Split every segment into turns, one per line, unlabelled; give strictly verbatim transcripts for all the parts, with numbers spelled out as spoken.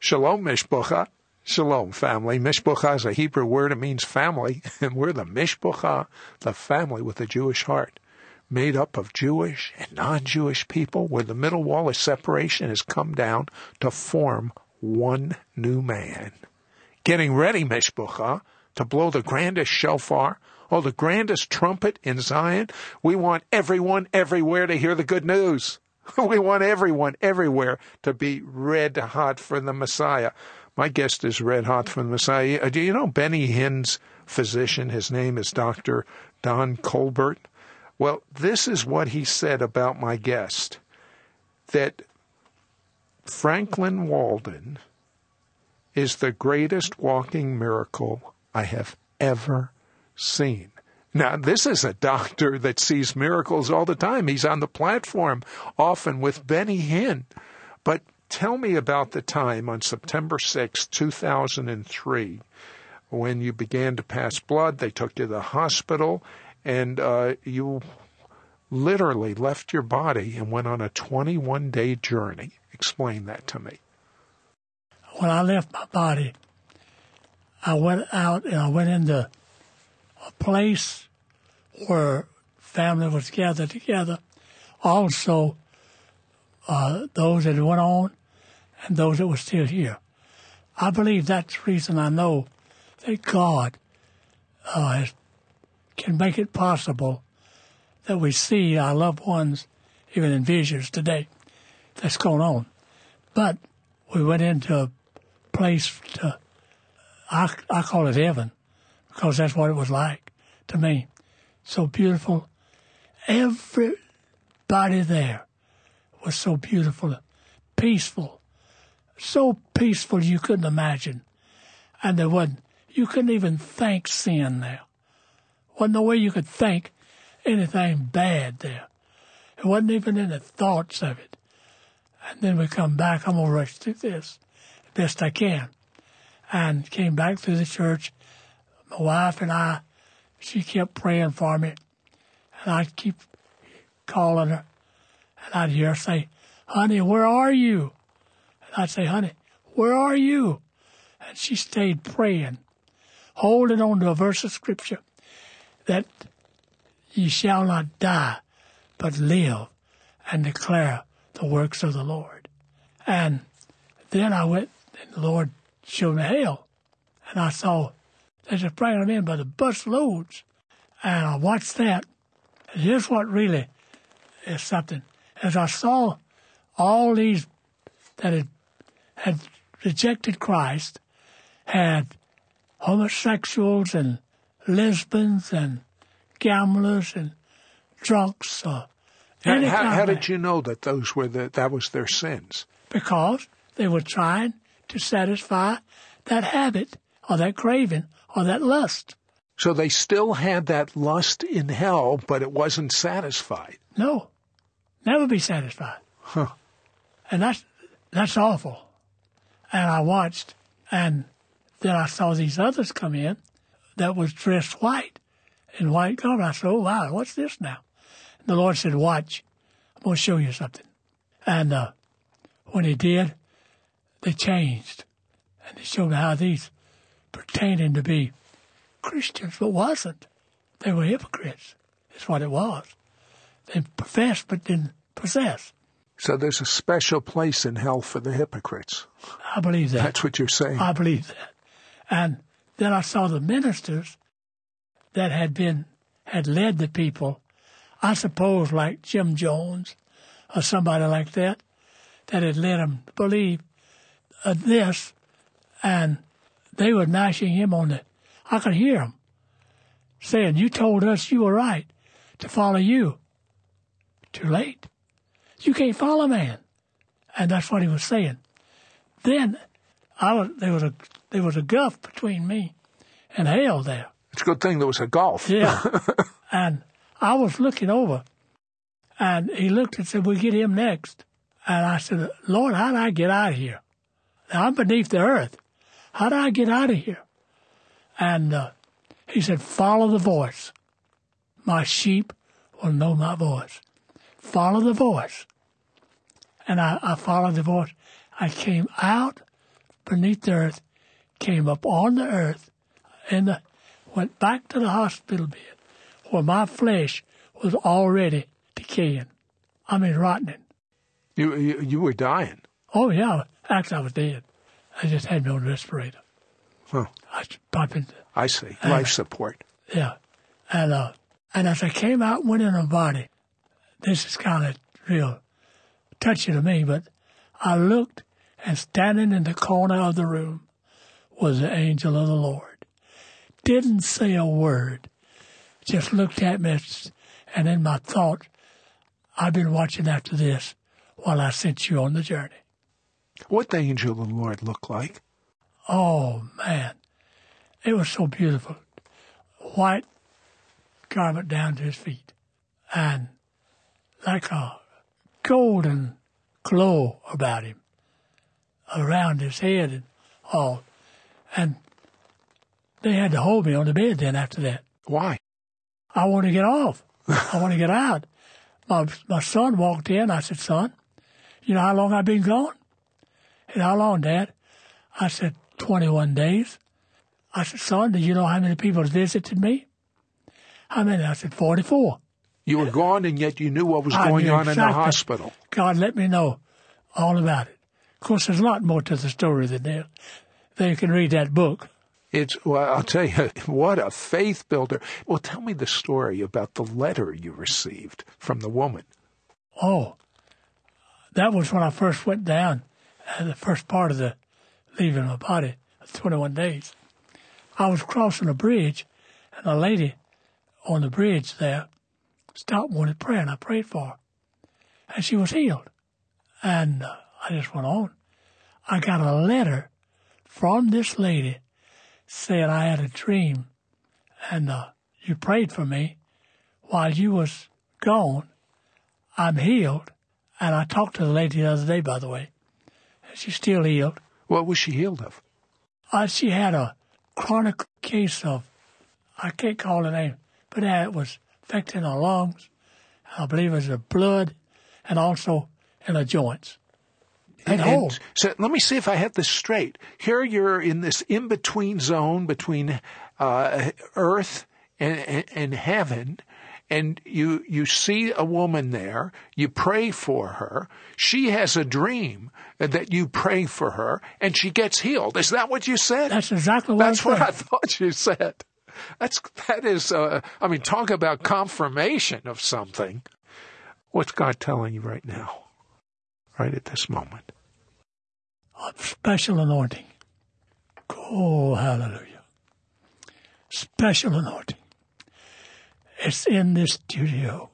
Shalom, Mishpucha. Shalom, family. Mishpucha is a Hebrew word. It means family. And we're the Mishpucha, the family with a Jewish heart, made up of Jewish and non-Jewish people, where the middle wall of separation has come down to form one new man. Getting ready, Mishpucha, to blow the grandest shofar, or the grandest trumpet in Zion. We want everyone everywhere to hear the good news. We want everyone everywhere to be red hot for the Messiah. My guest is red hot for the Messiah. Do you know Benny Hinn's physician? His name is Doctor Don Colbert. Well, this is what he said about my guest, that Franklin Walden is the greatest walking miracle I have ever seen. Now, this is a doctor that sees miracles all the time. He's on the platform often with Benny Hinn. But tell me about the time on September sixth, two thousand three, when you began to pass blood. They took you to the hospital, and uh, you literally left your body and went on a twenty-one day journey. Explain that to me.
When I left my body, I went out and I went into a place where family was gathered together. Also, uh, those that went on and those that were still here. I believe that's the reason I know that God uh, has, can make it possible that we see our loved ones, even in visions today, that's going on. But we went into a place to, I, I call it heaven, because that's what it was like to me. So beautiful. Everybody there was so beautiful, peaceful, so peaceful you couldn't imagine. And there wasn't, you couldn't even think sin there. Wasn't no way you could think anything bad there. It wasn't even in the thoughts of it. And then we come back, I'm going to rush through this the best I can. And came back through the church. My wife and I, she kept praying for me. And I'd keep calling her. And I'd hear her say, honey, where are you? And I'd say, honey, where are you? And she stayed praying, holding on to a verse of Scripture that ye shall not die, but live and declare the works of the Lord. And then I went, and the Lord showed me hell. And I saw they just bringing them in by the bus loads. And I watched that. And here's what really is something. As I saw all these that had, had rejected Christ, had homosexuals and lesbians and gamblers and drunks. Uh,
how how, how did you know that those were the, that was their sins?
Because they were trying to satisfy that habit or that craving or that lust.
So they still had that lust in hell, but it wasn't satisfied.
No, never be satisfied.
Huh.
And that's that's awful. And I watched, and then I saw these others come in that was dressed white, in white garment. I said, oh, wow, what's this now? And the Lord said, watch, I'm going to show you something. And uh, when he did, they changed. And they showed me how these pretending to be Christians, but wasn't. They were hypocrites. That's what it was. They professed but didn't possess.
So there's a special place in hell for the hypocrites.
I believe that.
That's what you're saying.
I believe that. And then I saw the ministers that had been, had led the people, I suppose like Jim Jones or somebody like that, that had led them to believe uh, this, and they were gnashing him on the, I could hear him saying, you told us you were right to follow you. Too late. You can't follow man. And that's what he was saying. Then I was, there was a there was a gulf between me and hell there.
It's a good thing there was a gulf.
Yeah. And I was looking over, and he looked and said, we'll get him next. And I said, Lord, how do I get out of here? Now, I'm beneath the earth. How do I get out of here? And uh, he said, follow the voice. My sheep will know my voice. Follow the voice. And I, I followed the voice. I came out beneath the earth, came up on the earth, and the, went back to the hospital bed where my flesh was already decaying. I mean, rotting.
You, you you were dying.
Oh, yeah. Actually, I was dead. I just had me on a respirator.
Huh.
I was popping.
I see.
And,
Life support.
Yeah. And, uh, and as I came out and went in her body, this is kind of real touchy to me, but I looked, and standing in the corner of the room was the angel of the Lord. Didn't say a word, just looked at me, and in my thought, I've been watching after this while I sent you on the journey.
What the angel of the Lord look like?
Oh, man. It was so beautiful. White garment down to his feet, and like a golden glow about him, around his head and all. And they had to hold me on the bed then after that.
Why?
I want to get off. I want to get out. My my son walked in. I said, son, you know how long I've been gone? And how long, Dad? I said, twenty-one days. I said, son, do you know how many people visited me? How many? I said, forty-four.
You were gone, and yet you knew what was
I
going
knew
on in the
exactly.
hospital.
God let me know all about it. Of course, there's a lot more to the story than that. Then you can read that book.
It's, well, I'll tell you, what a faith builder. Well, tell me the story about the letter you received from the woman.
Oh, that was when I first went down, uh, the first part of the leaving my body, twenty-one days. I was crossing a bridge, and a lady on the bridge there stopped and wanted prayer, and I prayed for her. And she was healed. And uh, I just went on. I got a letter from this lady saying I had a dream, and uh, you prayed for me while you was gone. I'm healed. And I talked to the lady the other day, by the way. She's still healed.
What was she healed of?
Uh, she had a chronic case of, I can't call the name, but it was affecting her lungs. I believe it was the blood, and also in the joints. And,
and
whole.
So let me see if I have this straight. Here you're in this in-between zone between uh, earth and, and, and heaven, and you you see a woman there. You pray for her. She has a dream that you pray for her, and she gets healed. Is that what you said?
That's exactly what
That's
I
what
said.
I thought you said. That's that is. Uh, I mean, talk about confirmation of something. What's God telling you right now, right at this moment?
A special anointing. Oh, hallelujah. Special anointing. It's in this studio.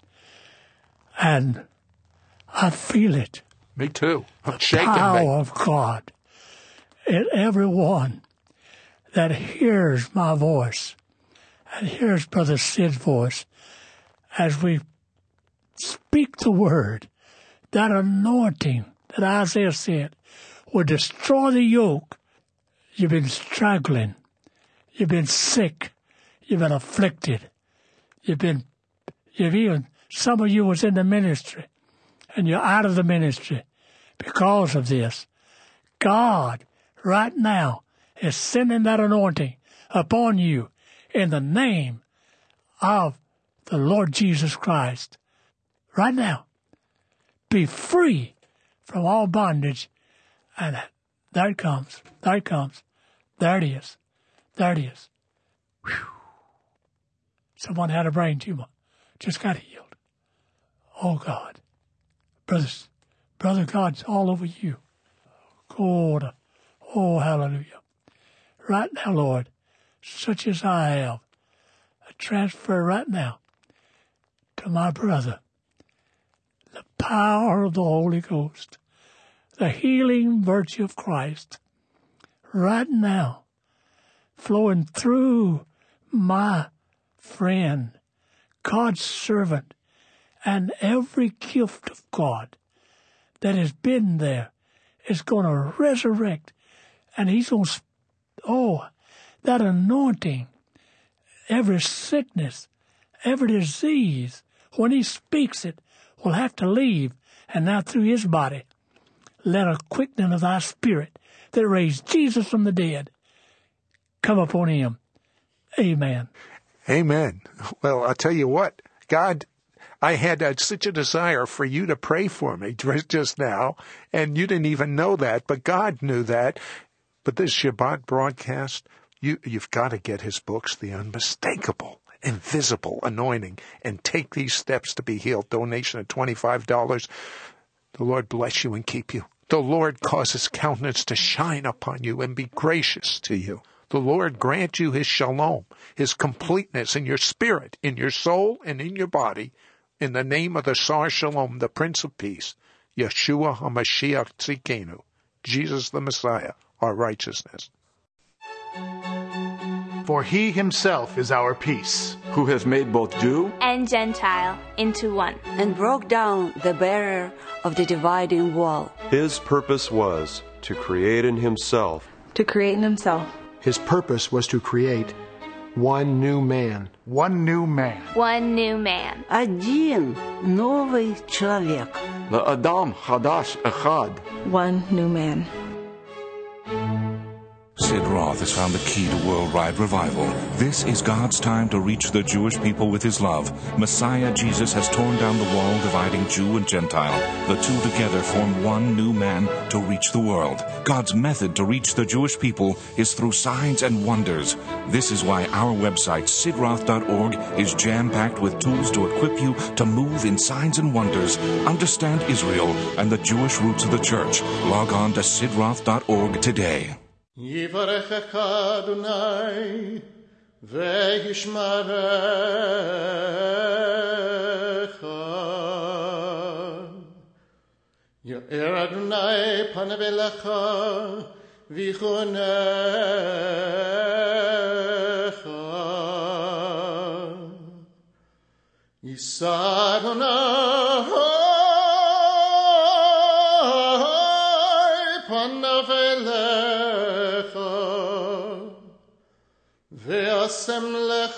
And I feel it.
Me too. I'm
the
shaking.
power
Baby.
of God in everyone that hears my voice and hears Brother Sid's voice as we speak the word, that anointing that Isaiah said will destroy the yoke. You've been struggling. You've been sick. You've been afflicted. You've been, you've even, some of you was in the ministry and you're out of the ministry because of this. God, right now, is sending that anointing upon you in the name of the Lord Jesus Christ. Right now, be free from all bondage. And there it comes. There it comes. There it is. There it is. Whew. Someone had a brain tumor. Just got healed. Oh, God. Brothers, Brother God's all over you. God. Oh, hallelujah. Right now, Lord, such as I have, I transfer right now to my brother the power of the Holy Ghost, the healing virtue of Christ, right now, flowing through my friend, God's servant, and every gift of God that has been there is going to resurrect, and he's going to, oh, that anointing, every sickness, every disease, when he speaks it, will have to leave, and now through his body, let a quickening of thy spirit that raised Jesus from the dead come upon him. Amen.
Amen. Well, I'll tell you what, God, I had uh, such a desire for you to pray for me just now, and you didn't even know that, but God knew that. But this Shabbat broadcast, you, you've got to get his books, The Unmistakable, Invisible Anointing, and take these steps to be healed. Donation of twenty-five dollars. The Lord bless you and keep you. The Lord cause his countenance to shine upon you and be gracious to you. The Lord grant you his shalom, his completeness in your spirit, in your soul, and in your body, in the name of the Sar Shalom, the Prince of Peace, Yeshua HaMashiach Tzidkenu, Jesus the Messiah, our righteousness.
For he himself is our peace,
who has made both Jew
and Gentile into one,
and broke down the barrier of the dividing wall.
His purpose was to create in himself.
To create in himself.
His purpose was to create one new man.
One new man.
One new man.
Один новый человек.
La'adam Chadash Echad.
One new man.
Sid Roth has found the key to worldwide revival. This is God's time to reach the Jewish people with his love. Messiah Jesus has torn down the wall dividing Jew and Gentile. The two together form one new man to reach the world. God's method to reach the Jewish people is through signs and wonders. This is why our website, sid roth dot org, is jam-packed with tools to equip you to move in signs and wonders, understand Israel and the Jewish roots of the church. Log on to sid roth dot org today.
יברכך אדוני וישמרך. יאר אדוני פניו אליך ויחונך. יישא אדוני פניו אליך ועשם לך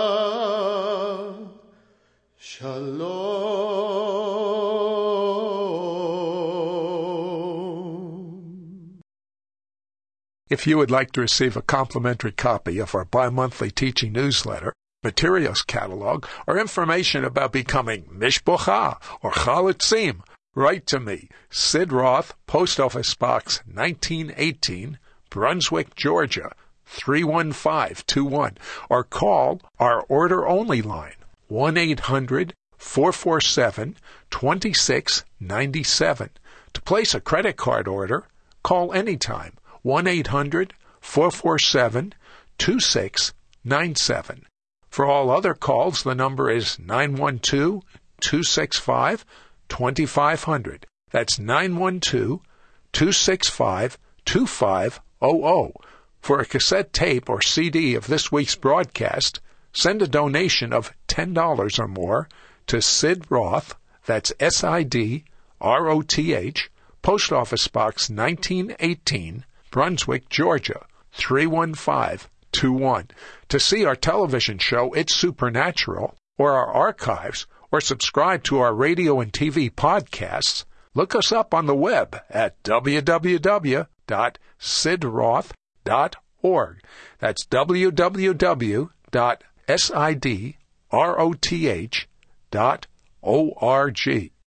שלום.
If you would like to receive a complimentary copy of our bi-monthly teaching newsletter, materials catalog, or information about becoming Mishpocha or Chalitzim, write to me, Sid Roth, Post Office Box nineteen eighteen, Brunswick, Georgia, three one five two one, or call our order-only line, one eight hundred four four seven two six nine seven. To place a credit card order, call anytime, one eight hundred four four seven two six nine seven. For all other calls, the number is nine one two two six five two five zero zero. That's nine one two two six five two five zero zero. For a cassette tape or C D of this week's broadcast, send a donation of ten dollars or more to Sid Roth, that's S I D R O T H, Post Office Box nineteen eighteen, Brunswick, Georgia, three one five two one. To see our television show, It's Supernatural, or our archives, or subscribe to our radio and T V podcasts, look us up on the web at w w w dot sid roth dot org. That's w w w dot sid roth dot org.